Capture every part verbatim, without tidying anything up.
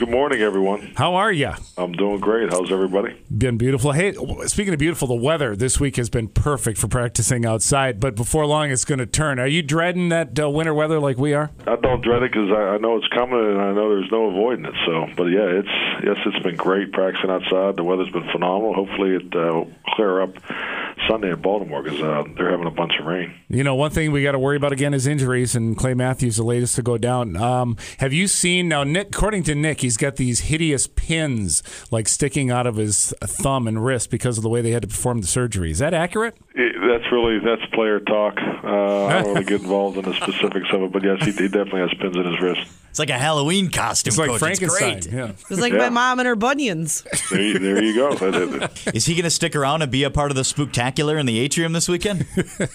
Good morning, everyone. How are you? I'm doing great. How's everybody? Been beautiful. Hey, speaking of beautiful, the weather this week has been perfect for practicing outside, but before long it's going to turn. Are you dreading that uh, winter weather like we are? I don't dread it because I, I know it's coming and I know there's no avoiding it. So, but yeah, it's yes, it's been great practicing outside. The weather's been phenomenal. Hopefully it uh, will clear up Sunday in Baltimore because uh, they're having a bunch of rain. You know, one thing we got to worry about again is injuries, and Clay Matthews, the latest to go down. Um, have you seen, now Nick, according to Nick, he's got these hideous pins like sticking out of his thumb and wrist because of the way they had to perform the surgery. Is that accurate? It, that's really, that's player talk. Uh, I don't really get involved in the specifics of it, but yes, he, he definitely has pins in his wrist. It's like a Halloween costume, It's like Coach. Frankenstein. It's great. Yeah. It's like Yeah. my mom and her bunions. There you, there you go. Is he going to stick around and be a part of the Spooktacular in the atrium this weekend?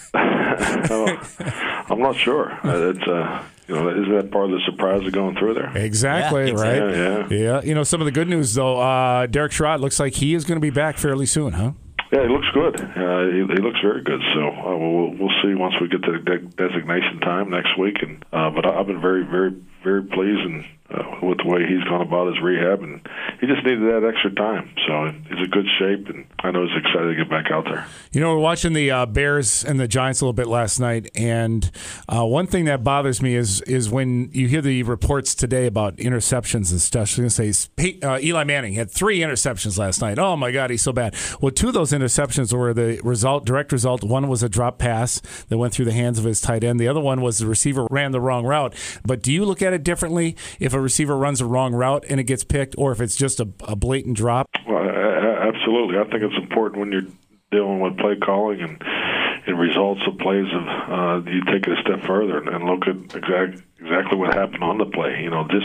I'm not sure. Uh, It's uh, you know, isn't that part of the surprise of going through there? Exactly, Yeah, right? exactly. Yeah, Yeah. You know, some of the good news, though, uh, Derek Sherrod looks like he is going to be back fairly soon, huh? Yeah, he looks good. Uh, he, he looks very good. So uh, we'll we'll see once we get to the de- designation time next week. And uh, but I've been very very very pleased and uh, with the way he's gone about his rehab, and he just needed that extra time. So he's in good shape, and I know he's excited to get back out there. You know, we're watching the uh, Bears and the Giants a little bit last night, and uh, one thing that bothers me is is when you hear the reports today about interceptions and stuff. I was going to say hey, uh, Eli Manning had three interceptions last night. Oh my God, he's so bad. Well, two of those interceptions were the result, direct result. One was a drop pass that went through the hands of his tight end. The other one was the receiver ran the wrong route. But do you look at it differently if a receiver runs a wrong route and it gets picked, or if it's just a, a blatant drop? Well, absolutely. I think it's important when you're dealing with play calling and, and results of plays. Of uh, you take it a step further and, and look at exact, exactly what happened on the play. You know, just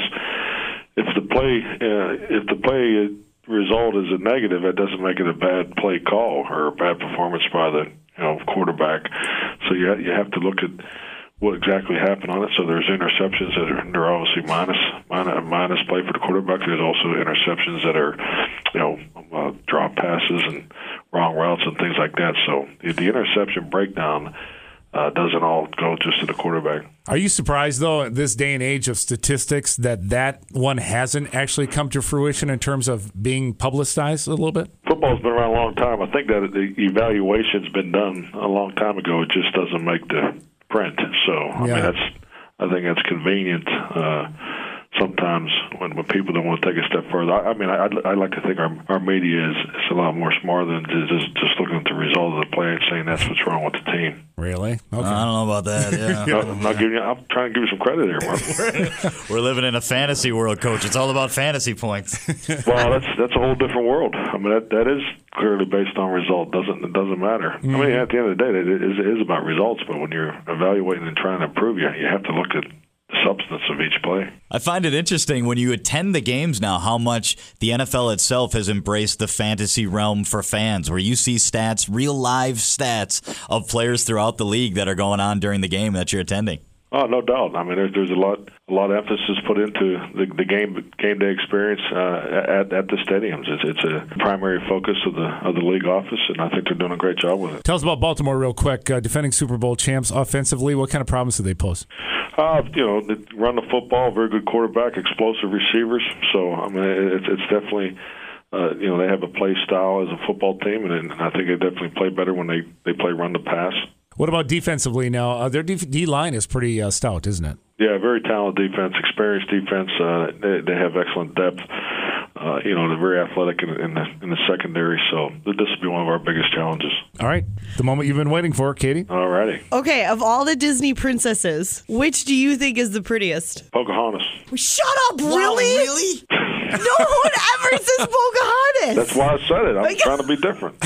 if the play uh, if the play result is a negative, that doesn't make it a bad play call or a bad performance by the you know quarterback. So you you have to look at what exactly happened on it. So there's interceptions that are they're obviously minus, minus minus play for the quarterback. There's also interceptions that are, you know, uh, drop passes and wrong routes and things like that. So the, the interception breakdown uh, doesn't all go just to the quarterback. Are you surprised, though, at this day and age of statistics, that that one hasn't actually come to fruition in terms of being publicized a little bit? Football's been around a long time. I think that the evaluation's been done a long time ago. It just doesn't make the print. So I Yeah. mean that's I think that's convenient uh, sometimes when, when people don't want to take a step further. I, I mean I I like to think our our media is, is a lot more smart than just just looking at the result of the play and saying that's what's wrong with the team. Really? Okay. I don't know about that. Yeah. No, I'm not giving you, I'm trying to give you some credit here, Mark. We're living in a fantasy world, Coach. It's all about fantasy points. Well, that's that's a whole different world. I mean that that is clearly based on result. Doesn't it doesn't matter. Mm-hmm. I mean at the end of the day, it is, it is about results. But when you're evaluating and trying to improve, you you have to look at the substance of each play. I find it interesting when you attend the games now how much the N F L itself has embraced the fantasy realm for fans, where you see stats, real live stats of players throughout the league that are going on during the game that you're attending. Oh, no doubt. I mean, there's there's a lot a lot of emphasis put into the, the game game day experience uh, at at the stadiums. It's it's a primary focus of the of the league office, and I think they're doing a great job with it. Tell us about Baltimore real quick. Uh, defending Super Bowl champs offensively, what kind of problems do they pose? Uh, you know, they run the football, very good quarterback, explosive receivers. So I mean, it's it's definitely. Uh, you know, they have a play style as a football team, and, and I think they definitely play better when they, they play run the pass. What about defensively now? Uh, their D-, D line is pretty uh, stout, isn't it? Yeah, very talented defense, experienced defense. Uh, they, they have excellent depth. Uh, you know, they're very athletic in, in the in the secondary. So this will be one of our biggest challenges. All right, the moment you've been waiting for, Katie. All righty. Okay, of all the Disney princesses, which do you think is the prettiest? Pocahontas. Shut up! Really? Really? No one ever says Pocahontas. That's why I said it. I'm trying to be different.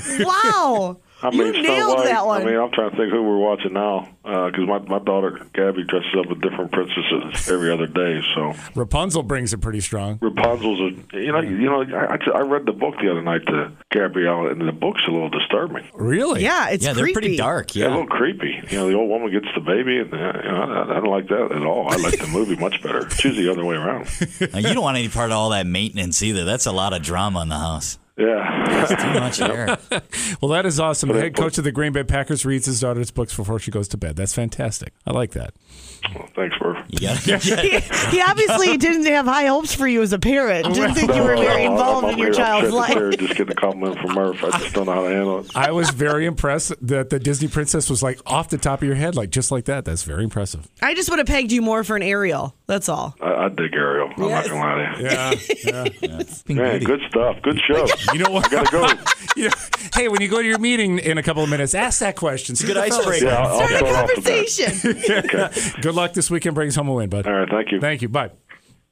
Wow. I mean, you nailed White, that one. I mean, I'm trying to think who we're watching now because uh, my my daughter Gabby dresses up with different princesses every other day. So Rapunzel brings it pretty strong. Rapunzel's a you know you know I, I read the book the other night to Gabrielle, and the book's a little disturbing. Really? Yeah, it's yeah, creepy. they're pretty dark. Yeah, Yeah, a little creepy. You know, the old woman gets the baby, and uh, you know, I, I don't like that at all. I like the movie much better. Choose the other way around. Now, you don't want any part of all that maintenance either. That's a lot of drama in the house. Yeah. It's too much hair. Well, that is awesome. The But- head coach of the Green Bay Packers reads his daughter's books before she goes to bed. That's fantastic. I like that. Well, thanks, Murph. You gotta, He, he obviously didn't have high hopes for you as a parent. Didn't think you were very No, involved I'm in your over here child's upset life. there just getting a compliment from Murph. I just don't know how to handle it. I was very impressed that the Disney princess was like off the top of your head, like just like that. That's very impressive. I just would have pegged you more for an Ariel. That's all. I, I dig Ariel. I'm not gonna lie to you. Yeah. yeah. Pink Man, Beauty. good stuff. Good show. You know what? Gotta go. You know, hey, when you go to your meeting in a couple of minutes, ask that question. See Good what the fellas icebreaker. say. Yeah, I'll, I'll Start a start off with that. conversation. Okay. Good luck this weekend. Brings home a win, bud. All right. Thank you. Thank you. Bye.